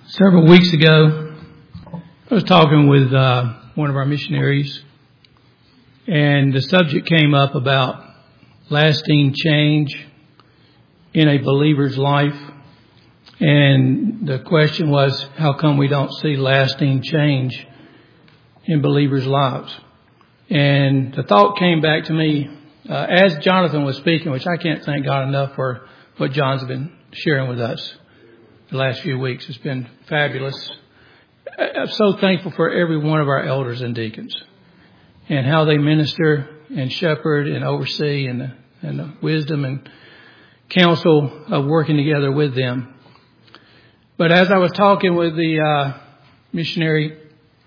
Several weeks ago, I was talking with one of our missionaries, and the subject came up about lasting change in a believer's life. And the question was, how come we don't see lasting change in believers' lives? And the thought came back to me as Jonathan was speaking, which I can't thank God enough for what John's been sharing with us the last few weeks. It's been fabulous. I'm so thankful for every one of our elders and deacons and how they minister and shepherd and oversee and the wisdom and counsel of working together with them. But as I was talking with the missionary,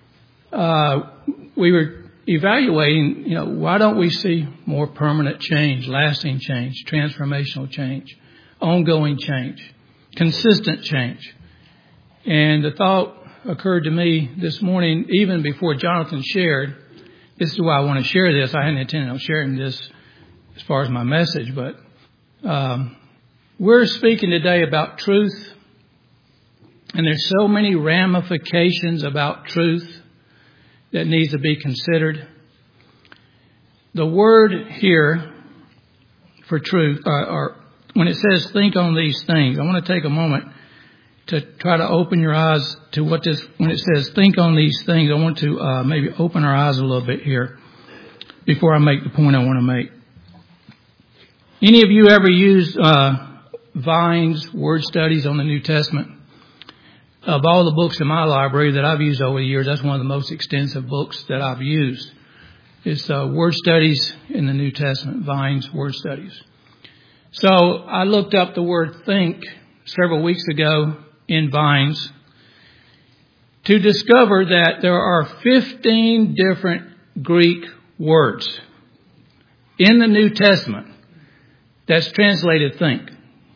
we were evaluating, why don't we see more permanent change, lasting change, transformational change, ongoing change, consistent change. And the thought occurred to me this morning, even before Jonathan shared. This is why I want to share this. I hadn't intended on sharing this as far as my message, but we're speaking today about truth. And there's so many ramifications about truth that needs to be considered. The word here for truth, or when it says think on these things, I want to take a moment to try to open your eyes to what this, when it says think on these things, I want to maybe open our eyes a little bit here before I make the point I want to make. Any of you ever used Vine's word studies on the New Testament? Of all the books in my library that I've used over the years, that's one of the most extensive books that I've used. It's Word Studies in the New Testament, Vine's Word Studies. So I looked up the word think several weeks ago in Vine's to discover that there are 15 different Greek words in the New Testament that's translated think.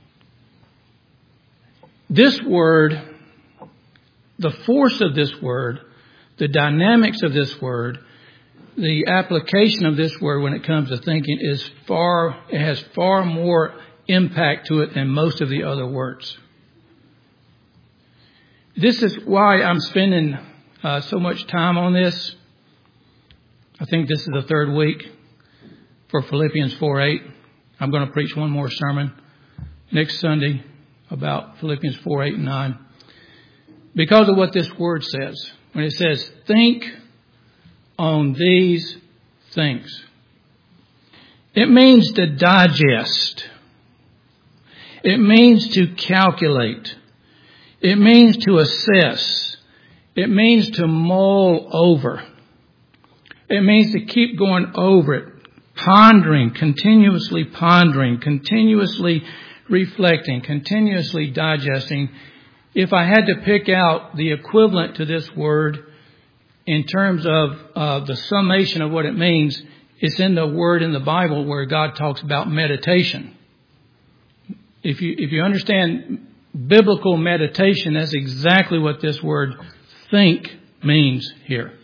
This word, the force of this word, the dynamics of this word, the application of this word when it comes to thinking it has far more impact to it than most of the other words. This is why I'm spending so much time on this. I think this is the third week for Philippians 4:8. I'm going to preach one more sermon next Sunday about Philippians 4:8 and 9. Because of what this word says. When it says, think on these things. It means to digest. It means to calculate. It means to assess. It means to mull over. It means to keep going over it. Pondering, continuously reflecting, continuously digesting. If I had to pick out the equivalent to this word in terms of the summation of what it means, it's in the word in the Bible where God talks about meditation. If you understand biblical meditation, that's exactly what this word think means here.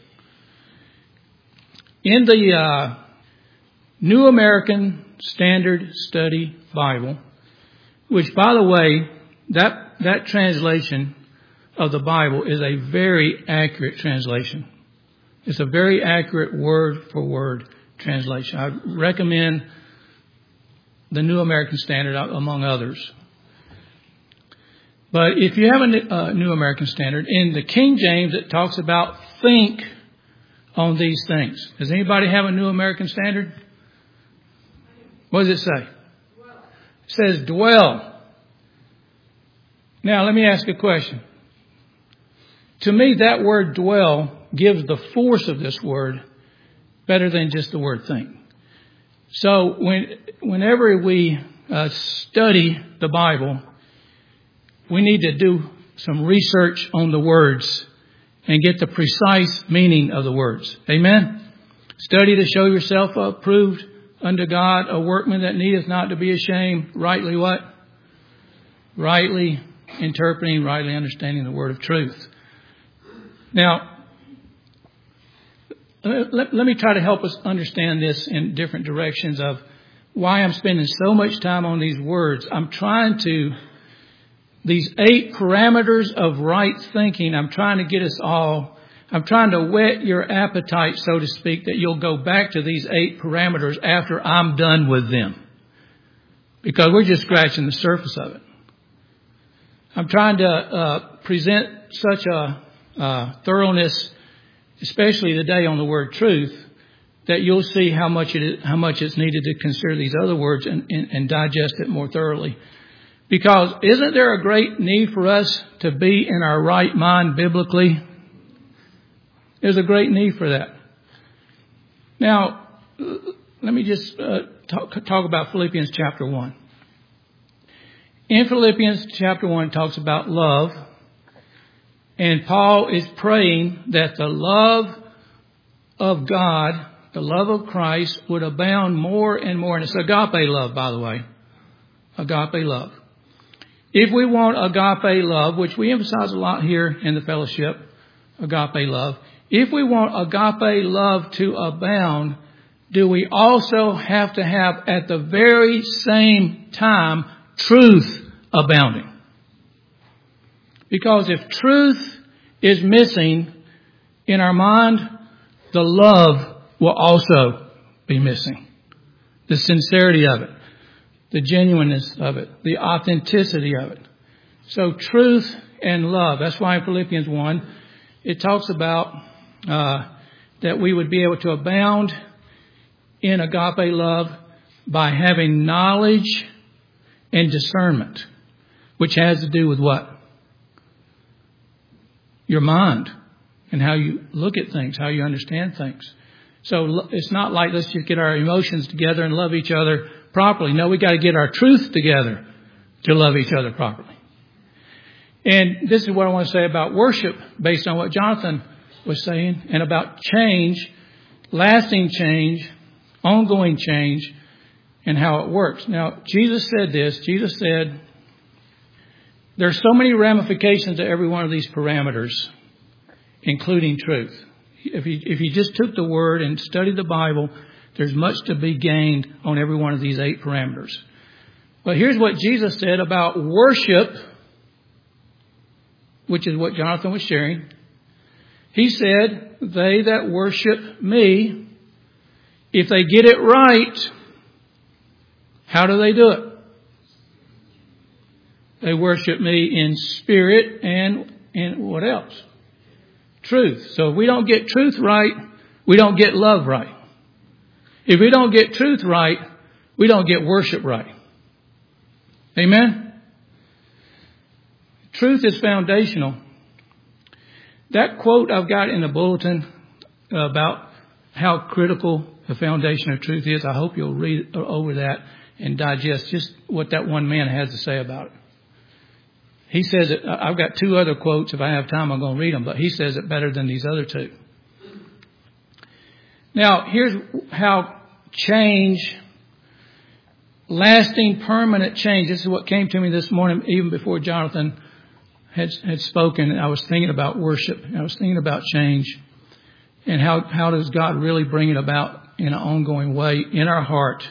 In the New American Standard Study Bible, which, by the way, that translation of the Bible is a very accurate translation. It's a very accurate word-for-word translation. I recommend the New American Standard among others. But if you have a New American Standard, in the King James it talks about think on these things. Does anybody have a New American Standard? What does it say? It says dwell. Now, let me ask a question. To me, that word dwell gives the force of this word better than just the word think. So whenever we study the Bible, we need to do some research on the words and get the precise meaning of the words. Amen? Study to show yourself approved unto God, a workman that needeth not to be ashamed. Rightly what? Rightly interpreting, rightly understanding the word of truth. Now, let me try to help us understand this in different directions of why I'm spending so much time on these words. I'm trying to these 8 parameters of right thinking. I'm trying to get us all, I'm trying to whet your appetite, so to speak, that you'll go back to these 8 parameters after I'm done with them. Because we're just scratching the surface of it. I'm trying to present such a thoroughness, especially today on the word truth, that you'll see how much it's needed to consider these other words and digest it more thoroughly. Because isn't there a great need for us to be in our right mind biblically? There's a great need for that. Now, let me just talk about Philippians chapter 1. In Philippians chapter 1, it talks about love. And Paul is praying that the love of God, the love of Christ, would abound more and more. And it's agape love, by the way. Agape love. If we want agape love, which we emphasize a lot here in the fellowship, agape love. If we want agape love to abound, do we also have to have at the very same time truth abounding? Because if truth is missing in our mind, the love will also be missing. The sincerity of it, the genuineness of it, the authenticity of it. So truth and love. That's why in Philippians 1, it talks about that we would be able to abound in agape love by having knowledge and discernment, which has to do with what? Your mind and how you look at things, how you understand things. So it's not like let's just get our emotions together and love each other properly. No, we got to get our truth together to love each other properly. And this is what I want to say about worship based on what Jonathan was saying, and about change, lasting change, ongoing change, and how it works. Now, Jesus said this. Jesus said, there's so many ramifications to every one of these parameters, including truth. If you just took the word and studied the Bible, there's much to be gained on every one of these 8 parameters. But here's what Jesus said about worship, which is what Jonathan was sharing. He said, they that worship me, if they get it right, how do they do it? They worship me in spirit and what else? Truth. So if we don't get truth right, we don't get love right. If we don't get truth right, we don't get worship right. Amen? Truth is foundational. That quote I've got in the bulletin about how critical the foundation of truth is, I hope you'll read over that and digest just what that one man has to say about it. He says it. I've got 2 other quotes. If I have time, I'm going to read them. But he says it better than these other 2. Now, here's how change, lasting, permanent change. This is what came to me this morning, even before Jonathan had spoken. I was thinking about worship. I was thinking about change. And how does God really bring it about in an ongoing way in our heart?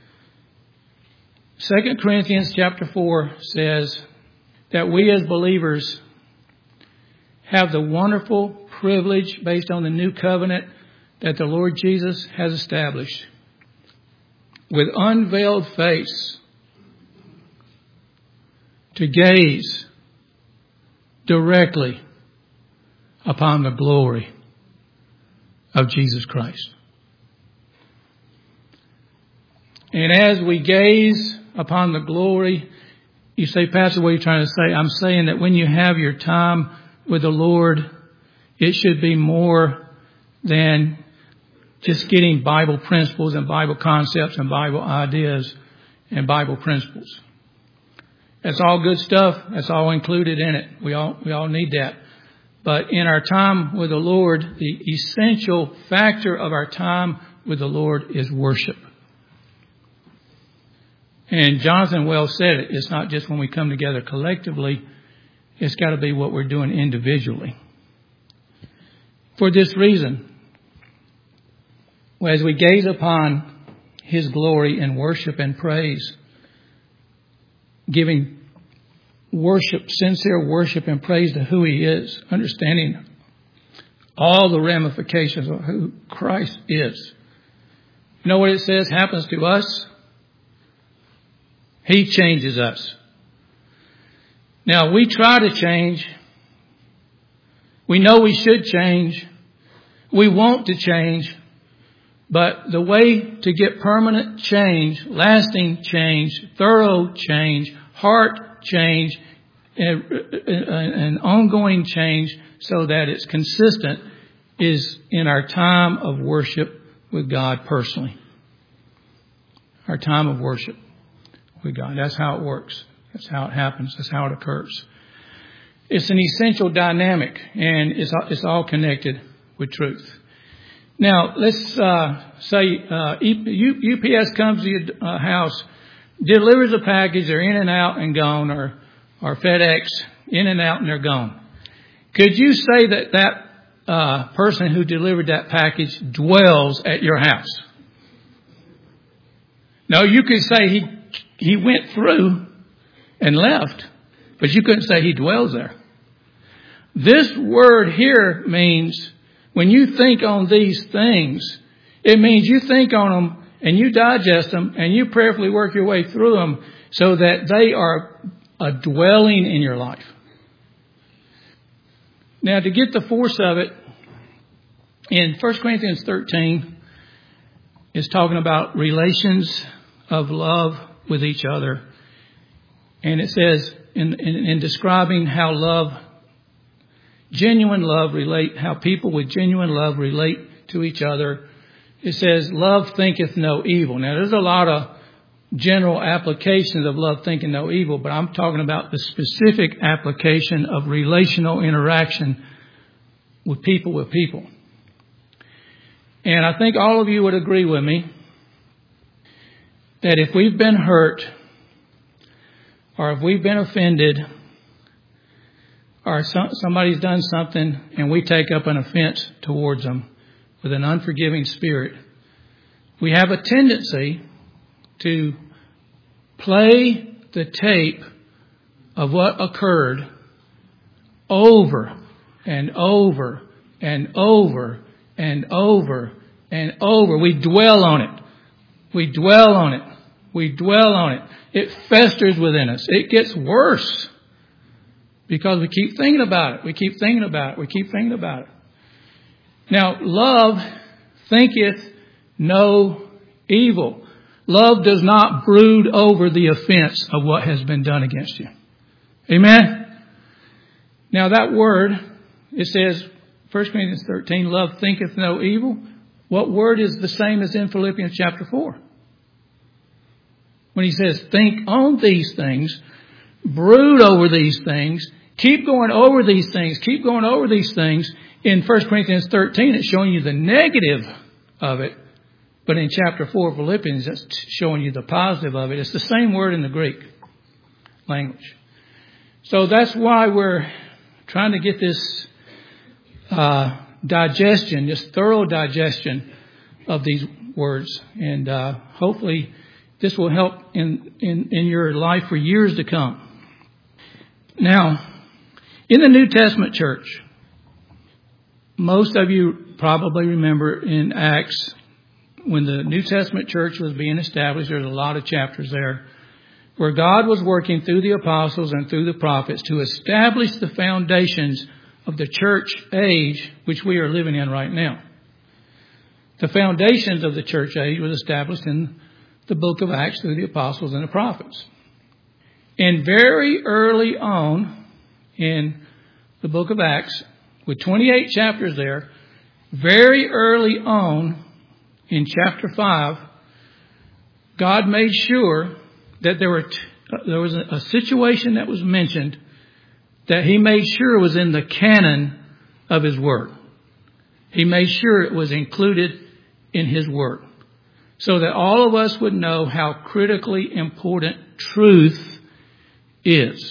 2 Corinthians chapter 4 says that we as believers have the wonderful privilege based on the new covenant that the Lord Jesus has established. With unveiled face, to gaze directly upon the glory of Jesus Christ. And as we gaze upon the glory, you say, Pastor, what are you trying to say? I'm saying that when you have your time with the Lord, it should be more than just getting Bible principles and Bible concepts and Bible ideas and Bible principles. That's all good stuff. That's all included in it. We all need that. But in our time with the Lord, the essential factor of our time with the Lord is worship. And Jonathan well said it. It's not just when we come together collectively. It's got to be what we're doing individually. For this reason, as we gaze upon His glory in worship and praise, giving worship, sincere worship and praise to who He is, understanding all the ramifications of who Christ is. You know what it says happens to us? He changes us. Now, we try to change. We know we should change. We want to change. But the way to get permanent change, lasting change, thorough change, heart change, and ongoing change so that it's consistent is in our time of worship with God personally. Our time of worship with God. That's how it works. That's how it happens. That's how it occurs. It's an essential dynamic, and it's all connected with truth. Now, let's say UPS comes to your house, delivers a package, they're in and out and gone, or FedEx, in and out and they're gone. Could you say that person who delivered that package dwells at your house? No, you could say he went through and left, but you couldn't say he dwells there. This word here means when you think on these things, it means you think on them and you digest them and you prayerfully work your way through them so that they are a dwelling in your life. Now, to get the force of it, in 1 Corinthians 13, it's talking about relations of love with each other. And it says, in describing how genuine love how people with genuine love relate to each other, it says, love thinketh no evil. Now, there's a lot of general applications of love thinking no evil, but I'm talking about the specific application of relational interaction with people. And I think all of you would agree with me that if we've been hurt, or if we've been offended, or somebody's done something and we take up an offense towards them with an unforgiving spirit, we have a tendency to play the tape of what occurred over and over and over and over and over. We dwell on it. We dwell on it. We dwell on it. It festers within us. It gets worse because we keep thinking about it. We keep thinking about it. We keep thinking about it. Now, love thinketh no evil. Love does not brood over the offense of what has been done against you. Amen? Now, that word, it says, 1 Corinthians 13, love thinketh no evil. What word is the same as in Philippians chapter 4? When he says, think on these things, brood over these things, keep going over these things, keep going over these things. In 1 Corinthians 13, it's showing you the negative of it. But in chapter 4 of Philippians, it's showing you the positive of it. It's the same word in the Greek language. So that's why we're trying to get this digestion, this thorough digestion of these words. And hopefully this will help in your life for years to come. Now, in the New Testament church, most of you probably remember in Acts, when the New Testament church was being established, there's a lot of chapters there where God was working through the apostles and through the prophets to establish the foundations of the church age which we are living in right now. The foundations of the church age was established in the book of Acts through the apostles and the prophets. And very early on in the book of Acts, with 28 chapters there, very early on in chapter 5, God made sure that there was a situation that was mentioned that He made sure was in the canon of His Word. He made sure it was included in His Word, so that all of us would know how critically important truth is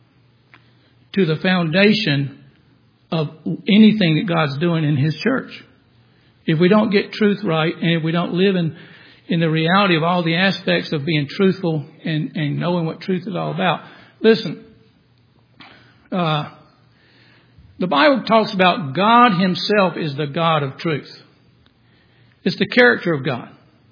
to the foundation of anything that God's doing in His church. If we don't get truth right, and if we don't live in the reality of all the aspects of being truthful and knowing what truth is all about. Listen, The Bible talks about God himself is the God of truth. It's the character of God.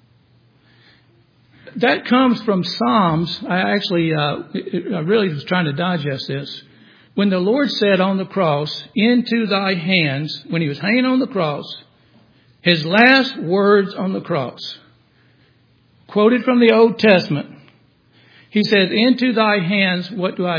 That comes from Psalms. I really was trying to digest this. When the Lord said on the cross, into thy hands, when he was hanging on the cross, his last words on the cross, quoted from the Old Testament, he said, into thy hands, what do?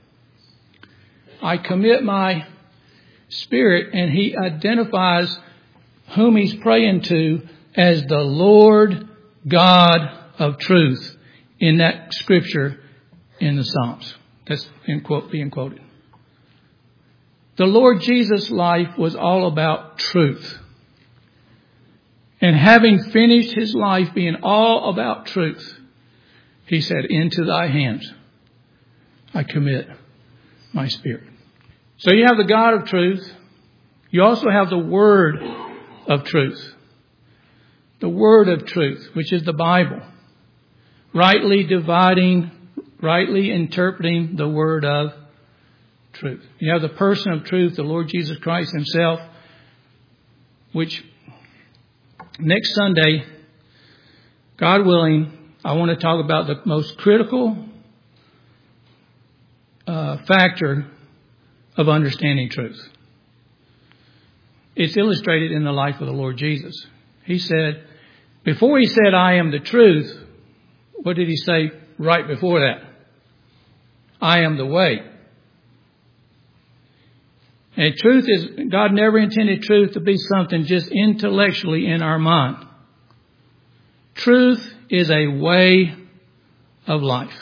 I commit my spirit, and he identifies whom he's praying to as the Lord God of truth in that scripture in the Psalms. That's being quoted. The Lord Jesus' life was all about truth. And having finished his life being all about truth, he said, into thy hands I commit my spirit. So you have the God of truth. You also have the Word of truth. The Word of truth, which is the Bible. Rightly dividing, rightly interpreting the Word of truth. You have the person of truth, the Lord Jesus Christ himself, which next Sunday, God willing, I want to talk about the most critical factor of understanding truth. It's illustrated in the life of the Lord Jesus. He said, before he said, I am the truth, what did he say right before that? I am the way. And truth is, God never intended truth to be something just intellectually in our mind. Truth is a way of life.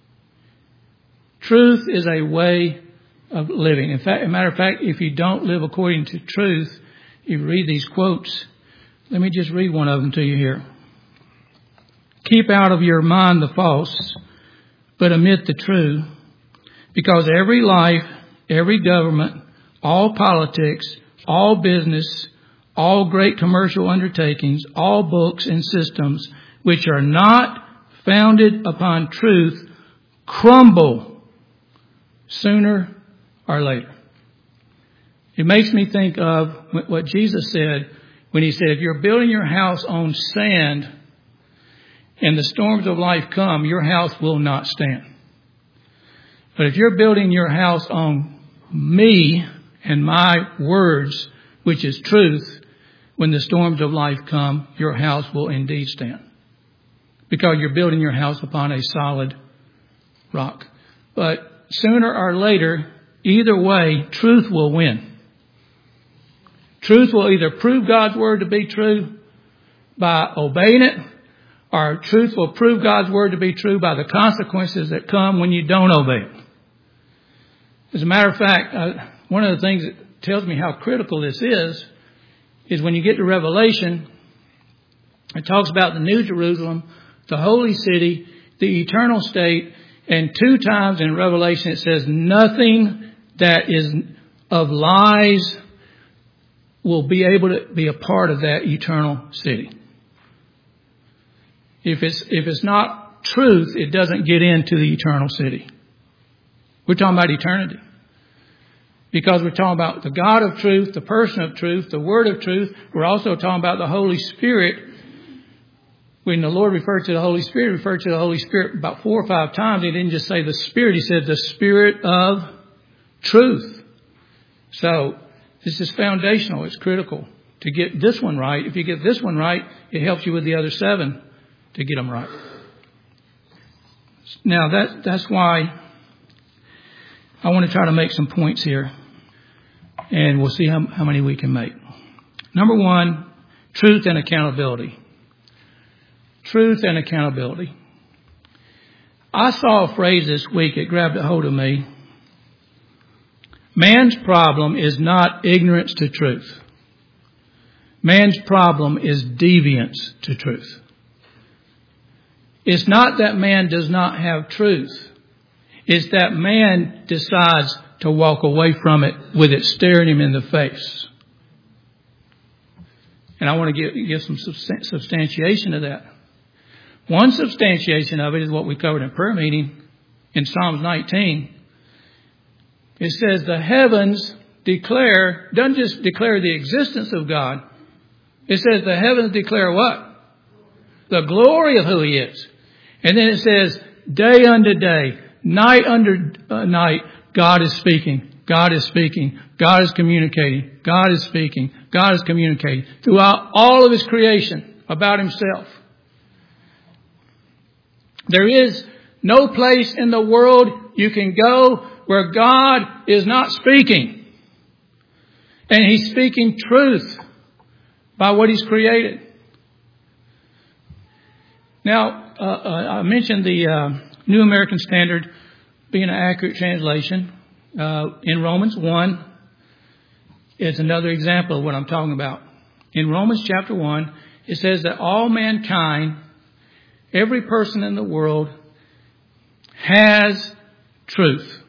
Truth is a way of living. In fact, as a matter of fact, if you don't live according to truth, you read these quotes. Let me just read one of them to you here. Keep out of your mind the false, but admit the true, because every life, every government, all politics, all business, all great commercial undertakings, all books and systems which are not founded upon truth crumble sooner or later. It makes me think of what Jesus said when he said, if you're building your house on sand and the storms of life come, your house will not stand. But if you're building your house on me and my words, which is truth, when the storms of life come, your house will indeed stand. Because you're building your house upon a solid rock. But sooner or later, either way, truth will win. Truth will either prove God's word to be true by obeying it, or truth will prove God's word to be true by the consequences that come when you don't obey it. As a matter of fact, one of the things that tells me how critical this is when you get to Revelation, it talks about the New Jerusalem, the holy city, the eternal state, and 2 times in Revelation it says nothing that is of lies will be able to be a part of that eternal city. If it's not truth, it doesn't get into the eternal city. We're talking about eternity. Because we're talking about the God of truth, the person of truth, the word of truth. We're also talking about the Holy Spirit. When the Lord referred to the Holy Spirit, about 4 or 5 times. He didn't just say the Spirit. He said the Spirit of truth. So this is foundational. It's critical to get this one right. If you get this one right, it helps you with the other 7 to get them right. Now that's why I want to try to make some points here. And we'll see how many we can make. Number 1, truth and accountability. Truth and accountability. I saw a phrase this week. It grabbed a hold of me. Man's problem is not ignorance to truth. Man's problem is deviance to truth. It's not that man does not have truth. It's that man decides to walk away from it with it staring him in the face. And I want to give some substantiation to that. One substantiation of it is what we covered in prayer meeting in Psalms 19. It says the heavens doesn't just declare the existence of God. It says the heavens declare what? The glory of who He is. And then it says day unto day, night unto night, God is speaking. God is speaking. God is communicating. God is speaking. God is communicating throughout all of His creation about Himself. There is no place in the world you can go where God is not speaking. And He's speaking truth by what He's created. Now, I mentioned the New American Standard being an accurate translation. In Romans 1 is another example of what I'm talking about. In Romans chapter 1, it says that all mankind, every person in the world, has truth.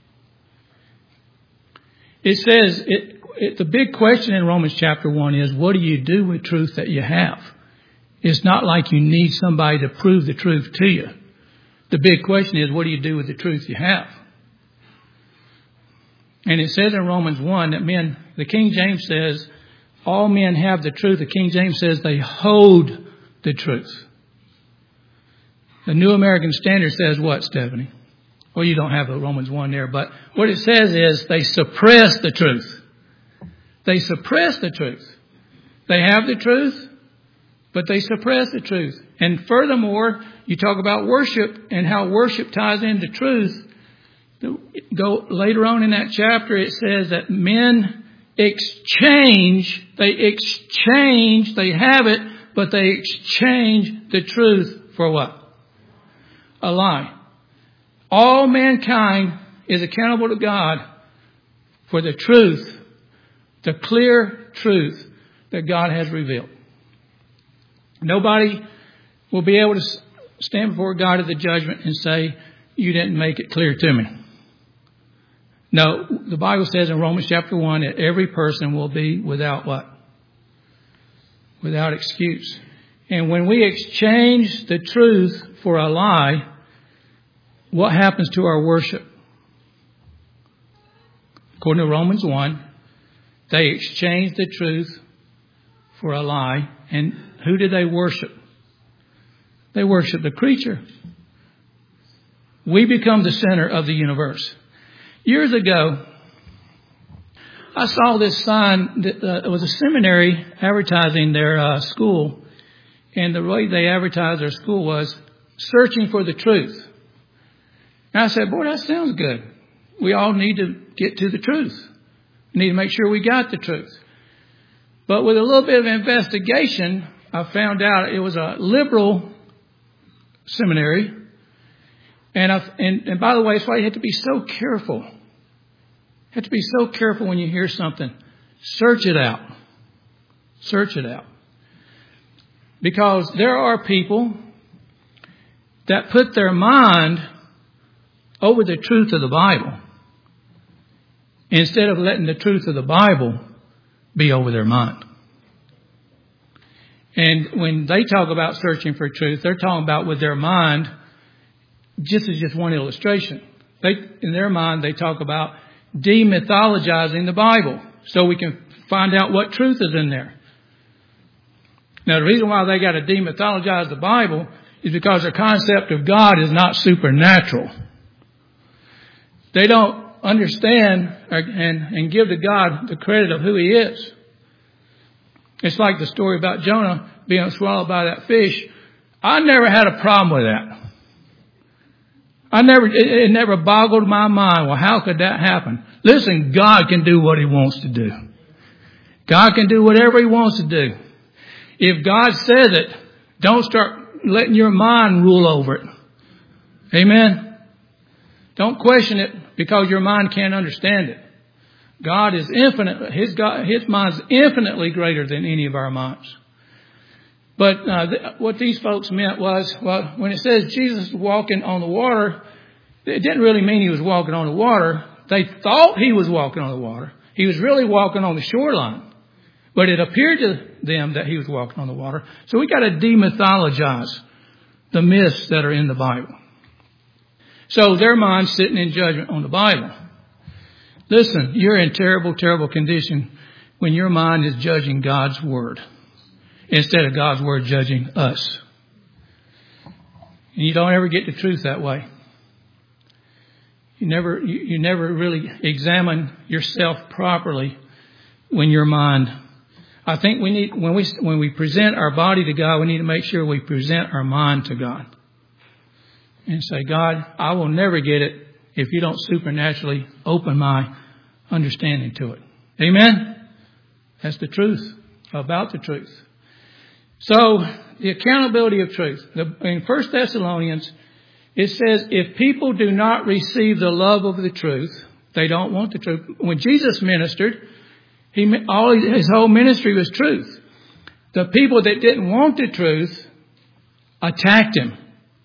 It says, the big question in Romans chapter 1 is, what do you do with truth that you have? It's not like you need somebody to prove the truth to you. The big question is, what do you do with the truth you have? And it says in Romans 1 that the King James says, all men have the truth. The King James says they hold the truth. The New American Standard says what, Stephanie? Well, you don't have the Romans 1 there, but what it says is they suppress the truth. They suppress the truth. They have the truth, but they suppress the truth. And furthermore, you talk about worship and how worship ties into truth. Go later on in that chapter, it says that men they have it, but they exchange the truth for what? A lie. All mankind is accountable to God for the truth, the clear truth that God has revealed. Nobody will be able to stand before God at the judgment and say, you didn't make it clear to me. No, the Bible says in Romans chapter 1 that every person will be without what? Without excuse. And when we exchange the truth for a lie, what happens to our worship? According to Romans 1, they exchanged the truth for a lie. And who did they worship? They worship the creature. We become the center of the universe. Years ago, I saw this sign that was a seminary advertising their school. And the way they advertised their school was searching for the truth. And I said, boy, that sounds good. We all need to get to the truth. We need to make sure we got the truth. But with a little bit of investigation, I found out it was a liberal seminary. And by the way, that's why you have to be so careful. You have to be so careful when you hear something. Search it out. Search it out. Because there are people that put their mind over the truth of the Bible instead of letting the truth of the Bible be over their mind. And when they talk about searching for truth, they're talking about with their mind. Just as just one illustration. In their mind, they talk about demythologizing the Bible so we can find out what truth is in there. Now, the reason why they got to demythologize the Bible is because their concept of God is not supernatural. They don't understand and give to God the credit of who He is. It's like the story about Jonah being swallowed by that fish. I never had a problem with that. It never boggled my mind. Well, how could that happen? Listen, God can do what He wants to do. God can do whatever He wants to do. If God says it, don't start letting your mind rule over it. Amen? Don't question it because your mind can't understand it. God is infinite. His mind is infinitely greater than any of our minds. But what these folks meant was, well, when it says Jesus was walking on the water, it didn't really mean He was walking on the water. They thought He was walking on the water. He was really walking on the shoreline. But it appeared to them that He was walking on the water. So we got to demythologize the myths that are in the Bible. So their mind's sitting in judgment on the Bible. Listen, you're in terrible, terrible condition when your mind is judging God's Word instead of God's Word judging us. And you don't ever get the truth that way. You never really examine yourself properly when your mind. I think we need, when we present our body to God, we need to make sure we present our mind to God. And say, God, I will never get it if you don't supernaturally open my understanding to it. Amen? That's the truth about the truth. So, the accountability of truth. In 1 Thessalonians, it says, if people do not receive the love of the truth, they don't want the truth. When Jesus ministered, his whole ministry was truth. The people that didn't want the truth attacked him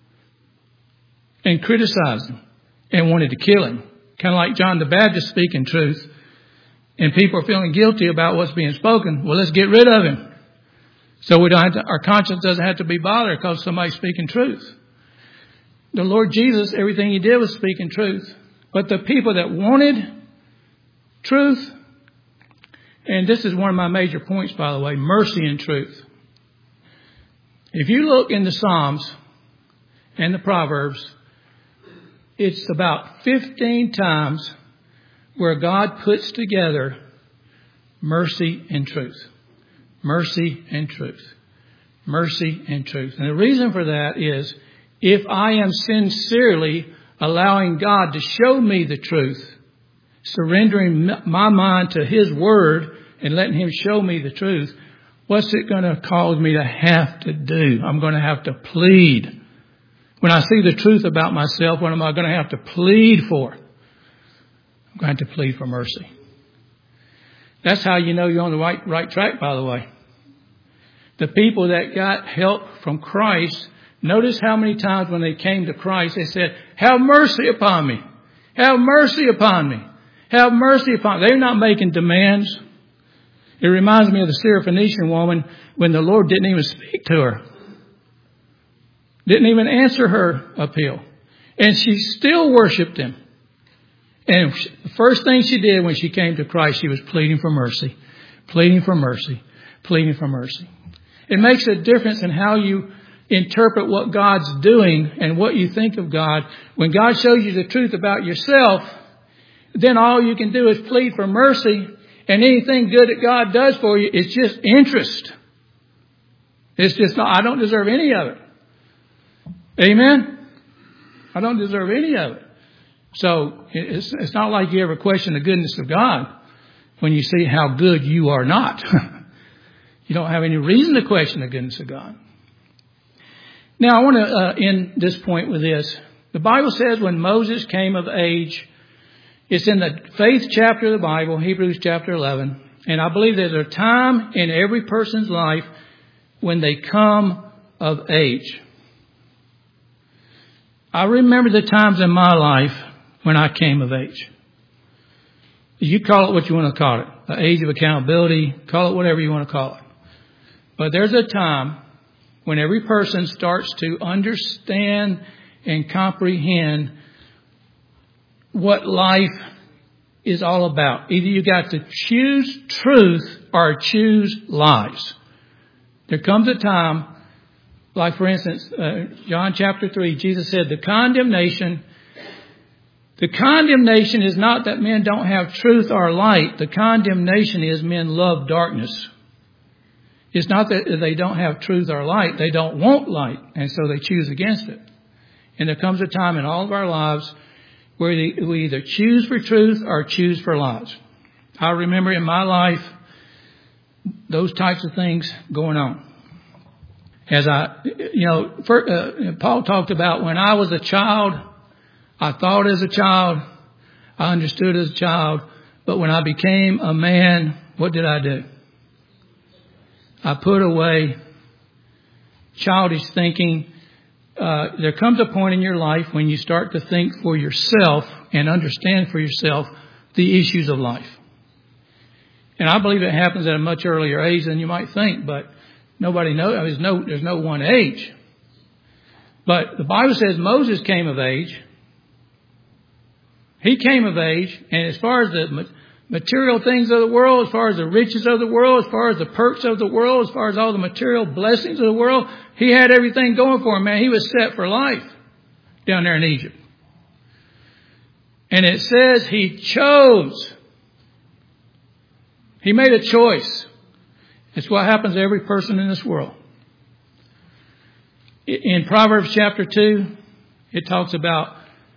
and criticized him and wanted to kill him. Kind of like John the Baptist speaking truth, and people are feeling guilty about what's being spoken. Well, let's get rid of him. So we don't have to, our conscience doesn't have to be bothered because somebody's speaking truth. The Lord Jesus, everything he did was speaking truth. But the people that wanted truth, and this is one of my major points, by the way, mercy and truth. If you look in the Psalms and the Proverbs, it's about 15 times where God puts together mercy and truth. Mercy and truth. Mercy and truth. And the reason for that is if I am sincerely allowing God to show me the truth, surrendering my mind to His Word and letting Him show me the truth, what's it going to cause me to have to do? I'm going to have to plead. When I see the truth about myself, what am I going to have to plead for? I'm going to have to plead for mercy. That's how you know you're on the right track, by the way. The people that got help from Christ, notice how many times when they came to Christ, they said, have mercy upon me. Have mercy upon me. Have mercy upon me. They're not making demands. It reminds me of the Syrophoenician woman when the Lord didn't even speak to her. Didn't even answer her appeal. And she still worshiped Him. And the first thing she did when she came to Christ, she was pleading for mercy. Pleading for mercy. Pleading for mercy. It makes a difference in how you interpret what God's doing and what you think of God. When God shows you the truth about yourself, then all you can do is plead for mercy. And anything good that God does for you is just interest. It's just not, I don't deserve any of it. Amen? I don't deserve any of it. So it's not like you ever question the goodness of God when you see how good you are not. You don't have any reason to question the goodness of God. Now I want to end this point with this. The Bible says when Moses came of age, it's in the faith chapter of the Bible, Hebrews chapter 11. And I believe there's a time in every person's life when they come of age. I remember the times in my life when I came of age. You call it what you want to call it. The age of accountability. Call it whatever you want to call it. But there's a time when every person starts to understand and comprehend what life is all about. Either you got to choose truth or choose lies. There comes a time, like for instance, John chapter 3, Jesus said the condemnation is not that men don't have truth or light. The condemnation is men love darkness. It's not that they don't have truth or light. They don't want light, and so they choose against it. And there comes a time in all of our lives where we either choose for truth or choose for lies. I remember in my life those types of things going on. As Paul talked about when I was a child, I thought as a child, I understood as a child, but when I became a man, what did I do? I put away childish thinking. There comes a point in your life when you start to think for yourself and understand for yourself the issues of life. And I believe it happens at a much earlier age than you might think, but nobody knows. There's no one age. But the Bible says Moses came of age. He came of age, and as far as the material things of the world, as far as the riches of the world, as far as the perks of the world, as far as all the material blessings of the world, he had everything going for him, man. He was set for life down there in Egypt. And it says he chose. He made a choice. It's what happens to every person in this world. In Proverbs chapter 2, it talks about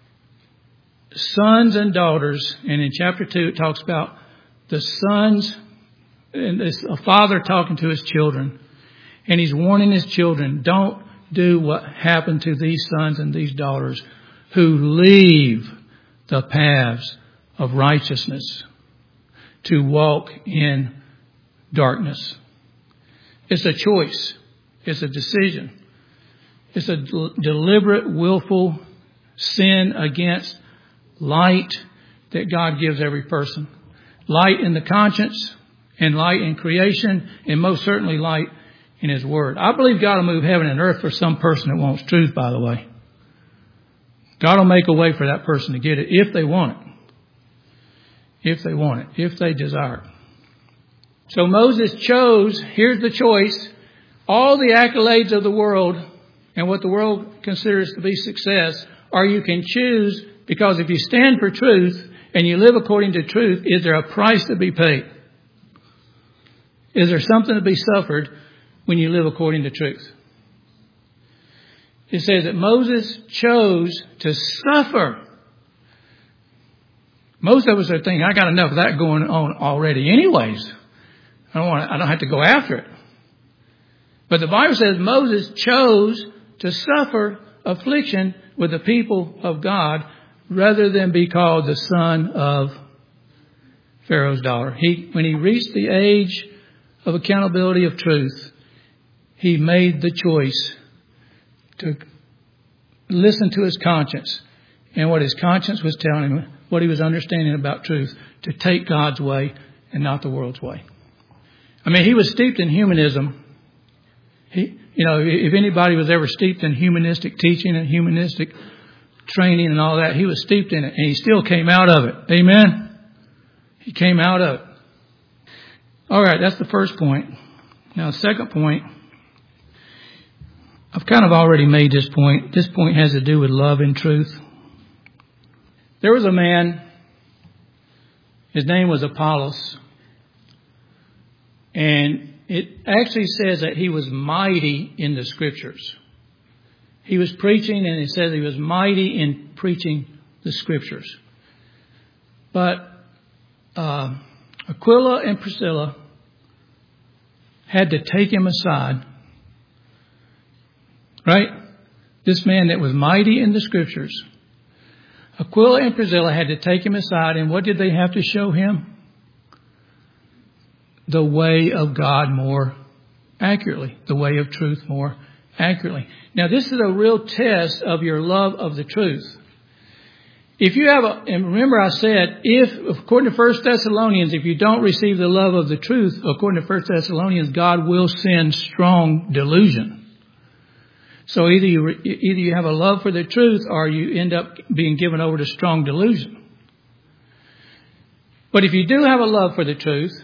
sons and daughters. And in chapter 2, it talks about the sons, and it's a father talking to his children. And he's warning his children, don't do what happened to these sons and these daughters who leave the paths of righteousness to walk in darkness. It's a choice. It's a decision. It's a deliberate, willful sin against light that God gives every person. Light in the conscience and light in creation, and most certainly light in His Word. I believe God will move heaven and earth for some person that wants truth, by the way. God will make a way for that person to get it if they want it. If they want it. If they desire it. So Moses chose, here's the choice, all the accolades of the world and what the world considers to be success, or you can choose, because if you stand for truth and you live according to truth, is there a price to be paid? Is there something to be suffered when you live according to truth? It says that Moses chose to suffer. Most of us are thinking, I got enough of that going on already anyways. I don't have to go after it. But the Bible says Moses chose to suffer affliction with the people of God rather than be called the son of Pharaoh's daughter. When he reached the age of accountability of truth, he made the choice to listen to his conscience and what his conscience was telling him, what he was understanding about truth, to take God's way and not the world's way. I mean, he was steeped in humanism. If anybody was ever steeped in humanistic teaching and humanistic training and all that, he was steeped in it, and he still came out of it. Amen? He came out of it. All right, that's the first point. Now, the second point, I've kind of already made this point. This point has to do with love and truth. There was a man, his name was Apollos, and it actually says that he was mighty in the Scriptures. He was preaching, and it says he was mighty in preaching the Scriptures. But Aquila and Priscilla had to take him aside. Right? This man that was mighty in the Scriptures. Aquila and Priscilla had to take him aside, and what did they have to show him? The way of God more accurately. The way of truth more accurately. Now, this is a real test of your love of the truth. If you have and remember I said, according to 1 Thessalonians, if you don't receive the love of the truth, according to 1 Thessalonians, God will send strong delusion. So either you have a love for the truth, or you end up being given over to strong delusion. But if you do have a love for the truth,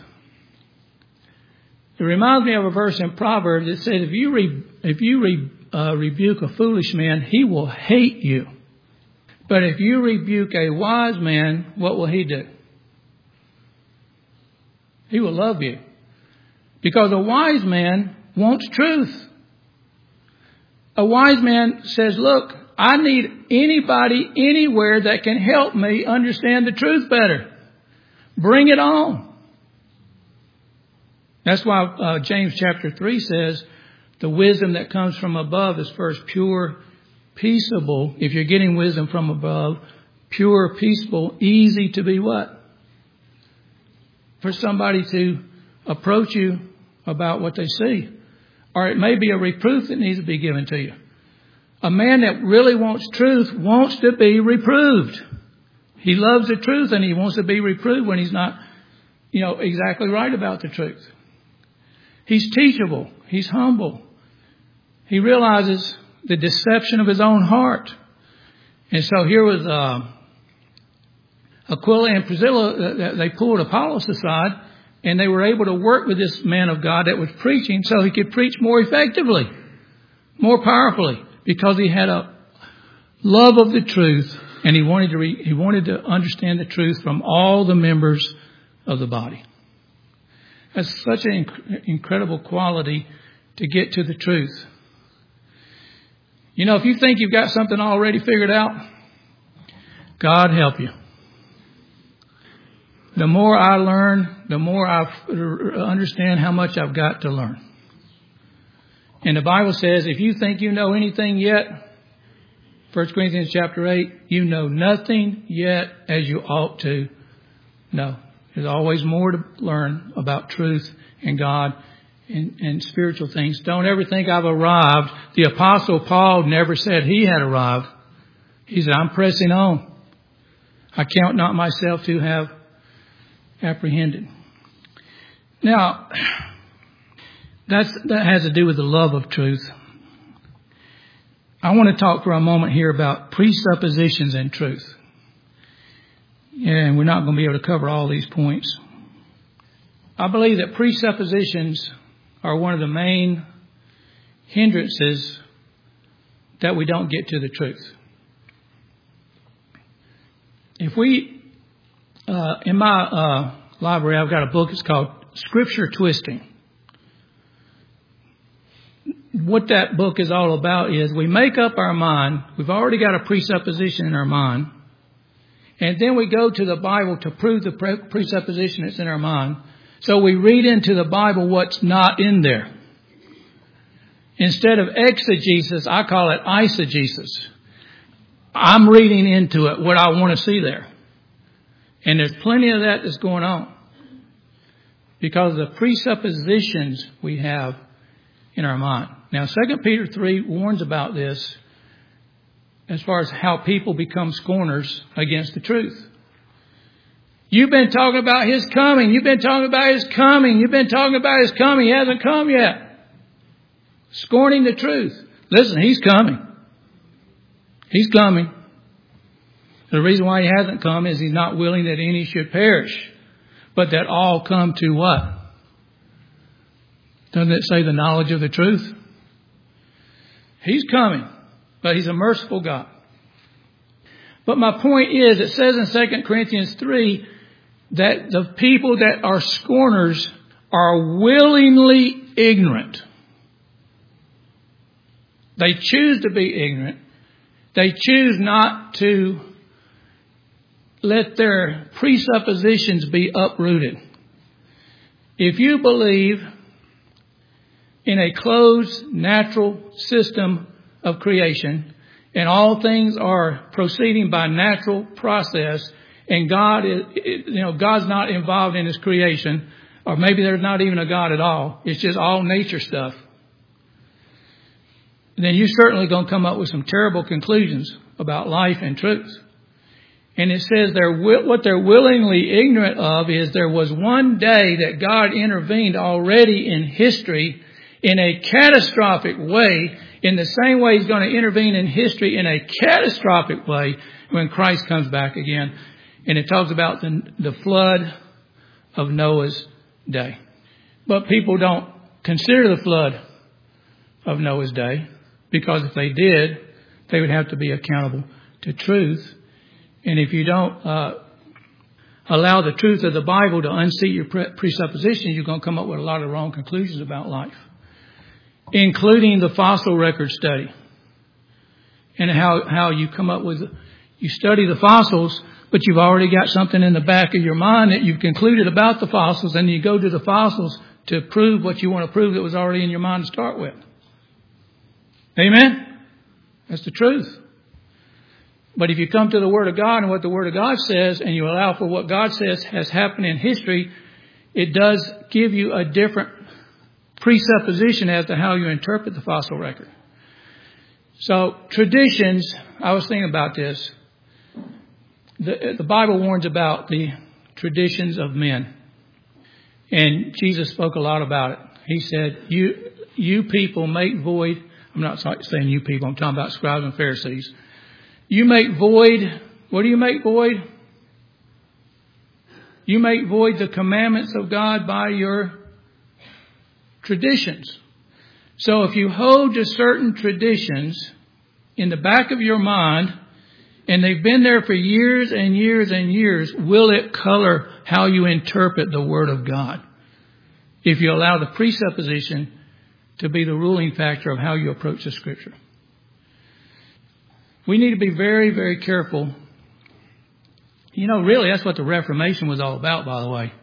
it reminds me of a verse in Proverbs that says, if you rebuke a foolish man, he will hate you. But if you rebuke a wise man, what will he do? He will love you. Because a wise man wants truth. A wise man says, look, I need anybody anywhere that can help me understand the truth better. Bring it on. That's why James chapter 3 says the wisdom that comes from above is first pure, peaceable. If you're getting wisdom from above, pure, peaceable, easy to be what? For somebody to approach you about what they see. Or it may be a reproof that needs to be given to you. A man that really wants truth wants to be reproved. He loves the truth, and he wants to be reproved when he's not, exactly right about the truth. He's teachable. He's humble. He realizes the deception of his own heart. And so here was Aquila and Priscilla, they pulled Apollos aside, and they were able to work with this man of God that was preaching so he could preach more effectively, more powerfully, because he had a love of the truth, and he wanted to understand the truth from all the members of the body. That's such an incredible quality to get to the truth. You know, if you think you've got something already figured out, God help you. The more I learn, the more I understand how much I've got to learn. And the Bible says, if you think you know anything yet, 1 Corinthians chapter 8, you know nothing yet as you ought to know. There's always more to learn about truth and God and spiritual things. Don't ever think I've arrived. The Apostle Paul never said he had arrived. He said, I'm pressing on. I count not myself to have apprehended. Now, that has to do with the love of truth. I want to talk for a moment here about presuppositions in truth. And we're not going to be able to cover all these points. I believe that presuppositions are one of the main hindrances that we don't get to the truth. If we, in my library, I've got a book. It's called Scripture Twisting. What that book is all about is we make up our mind. We've already got a presupposition in our mind. And then we go to the Bible to prove the presupposition that's in our mind. So we read into the Bible what's not in there. Instead of exegesis, I call it eisegesis. I'm reading into it what I want to see there. And there's plenty of that that's going on. Because of the presuppositions we have in our mind. Now, 2 Peter 3 warns about this as far as how people become scorners against the truth. You've been talking about His coming. You've been talking about His coming. You've been talking about His coming. He hasn't come yet. Scorning the truth. Listen, He's coming. He's coming. The reason why He hasn't come is He's not willing that any should perish, but that all come to what? Doesn't it say the knowledge of the truth? He's coming, but He's a merciful God. But my point is, it says in 2 Corinthians 3 that the people that are scorners are willingly ignorant. They choose to be ignorant. They choose not to let their presuppositions be uprooted. If you believe in a closed natural system of creation, and all things are proceeding by natural process, and God is, God's not involved in His creation, or maybe there's not even a God at all. It's just all nature stuff. Then you're certainly going to come up with some terrible conclusions about life and truth. And it says what they're willingly ignorant of is there was one day that God intervened already in history in a catastrophic way, in the same way He's going to intervene in history in a catastrophic way when Christ comes back again. And it talks about the flood of Noah's day. But people don't consider the flood of Noah's day, because if they did, they would have to be accountable to truth. And if you don't allow the truth of the Bible to unseat your presuppositions, you're going to come up with a lot of wrong conclusions about life, including the fossil record study. And how you come up with, you study the fossils, but you've already got something in the back of your mind that you've concluded about the fossils, and you go to the fossils to prove what you want to prove that was already in your mind to start with. Amen? That's the truth. But if you come to the Word of God and what the Word of God says, and you allow for what God says has happened in history, it does give you a different presupposition as to how you interpret the fossil record. So traditions, I was thinking about this. The Bible warns about the traditions of men. And Jesus spoke a lot about it. He said, you people make void. I'm not saying you people, I'm talking about scribes and Pharisees. You make void. What do you make void? You make void the commandments of God by your traditions. So if you hold to certain traditions in the back of your mind, and they've been there for years and years and years, will it color how you interpret the Word of God? If you allow the presupposition to be the ruling factor of how you approach the Scripture. We need to be very, very careful. Really, that's what the Reformation was all about, by the way.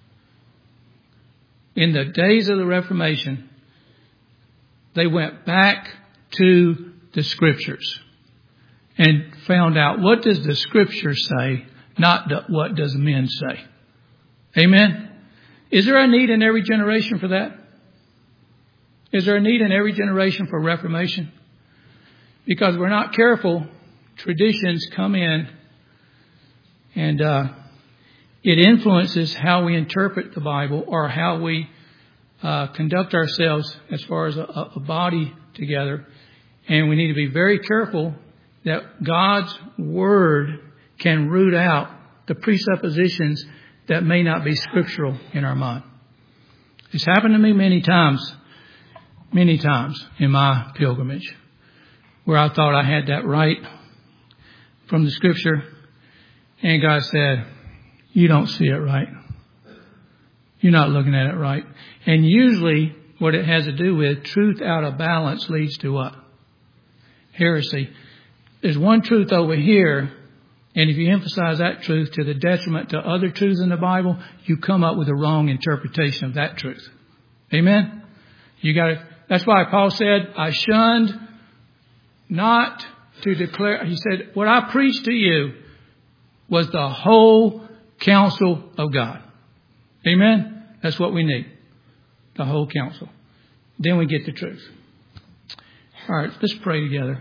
In the days of the Reformation, they went back to the Scriptures and found out, what does the Scripture say, not what does men say. Amen? Is there a need in every generation for that? Is there a need in every generation for reformation? Because we're not careful, traditions come in and it influences how we interpret the Bible or how we conduct ourselves as far as a body together. And we need to be very careful that God's Word can root out the presuppositions that may not be scriptural in our mind. It's happened to me many times in my pilgrimage, where I thought I had that right from the Scripture, and God said, you don't see it right. You're not looking at it right. And usually what it has to do with, truth out of balance leads to what? Heresy. There's one truth over here, and if you emphasize that truth to the detriment to other truths in the Bible, you come up with a wrong interpretation of that truth. Amen? That's why Paul said, I shunned not to declare. He said, what I preached to you was the whole counsel of God. Amen? That's what we need. The whole counsel. Then we get the truth. All right, let's pray together.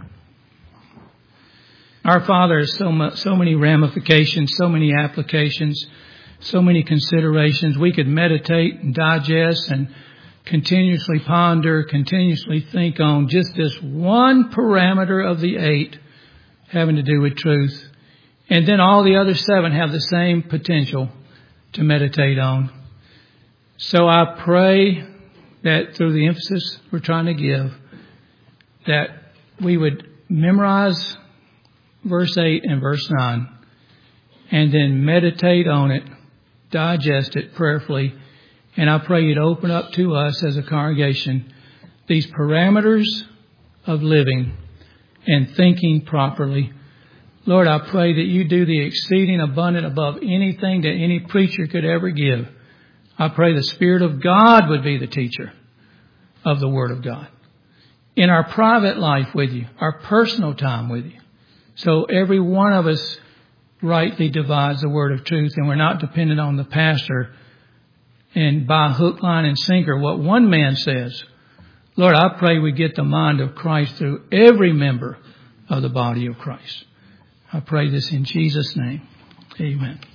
Our Father has so many ramifications, so many applications, so many considerations. We could meditate and digest and continuously ponder, continuously think on just this one parameter of the 8 having to do with truth. And then all the other 7 have the same potential to meditate on. So I pray that through the emphasis we're trying to give, that we would memorize verse 8 and verse 9 and then meditate on it, digest it prayerfully. And I pray you'd open up to us as a congregation these parameters of living and thinking properly. Lord, I pray that you do the exceeding abundant above anything that any preacher could ever give. I pray the Spirit of God would be the teacher of the Word of God in our private life with you, our personal time with you. So every one of us rightly divides the word of truth, and we're not dependent on the pastor and by hook, line, and sinker what one man says. Lord, I pray we get the mind of Christ through every member of the body of Christ. I pray this in Jesus' name. Amen.